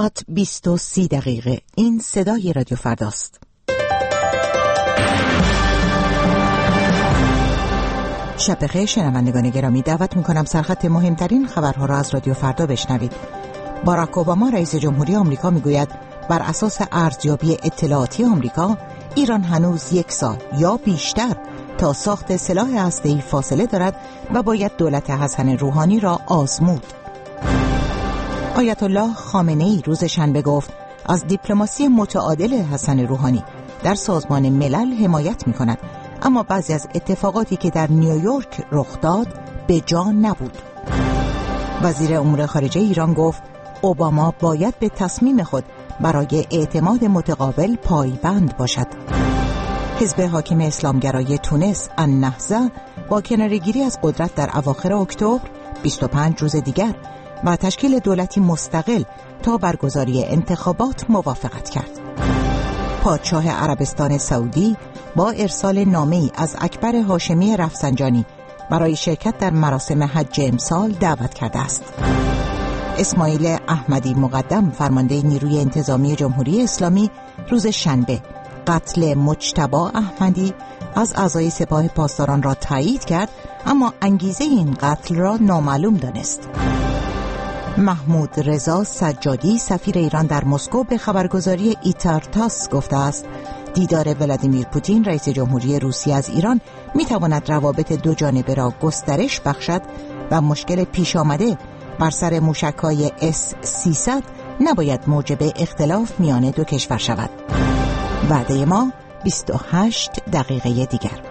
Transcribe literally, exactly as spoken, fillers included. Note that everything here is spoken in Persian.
ساعت بیست و سی دقیقه. این صدای رادیو فرداست. شب بخیر شنوندگان گرامی، دعوت میکنم سرخط مهمترین خبرها را از رادیو فردا بشنوید. باراک اوباما رئیس جمهوری آمریکا میگوید بر اساس ارزیابی اطلاعاتی آمریکا، ایران هنوز یک سال یا بیشتر تا ساخت سلاح هسته‌ای فاصله دارد و باید دولت حسن روحانی را آزمود. آیت الله خامنه‌ای روز شنبه گفت از دیپلماسی متعادل حسن روحانی در سازمان ملل حمایت می‌کند، اما بعضی از اتفاقاتی که در نیویورک رخ داد به جا نبود. وزیر امور خارجه ایران گفت اوباما باید به تصمیم خود برای اعتماد متقابل پایبند باشد. حزب حاکم اسلامگرای تونس النهضه با کناره‌گیری از قدرت در اواخر اکتبر بیست و پنج روز دیگر و تشکیل دولتی مستقل تا برگزاری انتخابات موافقت کرد. پادشاه عربستان سعودی با ارسال نامه‌ای از اکبر هاشمی رفسنجانی برای شرکت در مراسم حج امسال دعوت کرده است. اسماعیل احمدی مقدم فرمانده نیروی انتظامی جمهوری اسلامی روز شنبه قتل مجتبی احمدی از اعضای سپاه پاسداران را تایید کرد، اما انگیزه این قتل را نامعلوم دانست. محمود رضا سجادی سفیر ایران در مسکو به خبرگزاری ایتارتاس گفته است دیدار ولادیمیر پوتین رئیس جمهوری روسیه از ایران میتواند روابط دو جانبه را گسترش بخشد و مشکل پیش آمده بر سر موشک‌های اس سیصد نباید موجب اختلاف میان دو کشور شود. وعده ما بیست و هشت دقیقه دیگر.